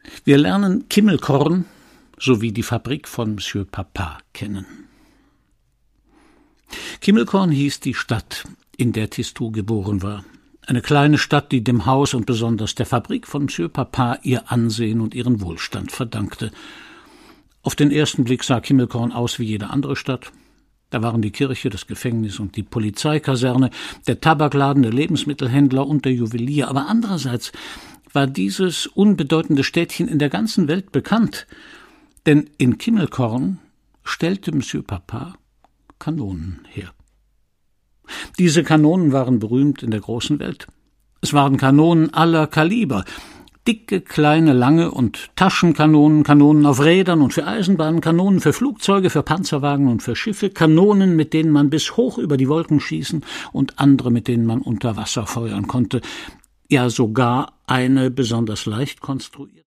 Wir lernen Kimmelkorn sowie die Fabrik von Monsieur Papa kennen. Kimmelkorn hieß die Stadt, in der Tistou geboren war. Eine kleine Stadt, die dem Haus und besonders der Fabrik von Monsieur Papa ihr Ansehen und ihren Wohlstand verdankte. Auf den ersten Blick sah Kimmelkorn aus wie jede andere Stadt. Da waren die Kirche, das Gefängnis und die Polizeikaserne, der Tabakladen, der Lebensmittelhändler und der Juwelier. Aber andererseits war dieses unbedeutende Städtchen in der ganzen Welt bekannt. Denn in Kimmelkorn stellte Monsieur Papa Kanonen her. Diese Kanonen waren berühmt in der großen Welt. Es waren Kanonen aller Kaliber. Dicke, kleine, lange und Taschenkanonen, Kanonen auf Rädern und für Eisenbahnen, Kanonen für Flugzeuge, für Panzerwagen und für Schiffe, Kanonen, mit denen man bis hoch über die Wolken schießen und andere, mit denen man unter Wasser feuern konnte. Ja, sogar eine besonders leicht konstruierte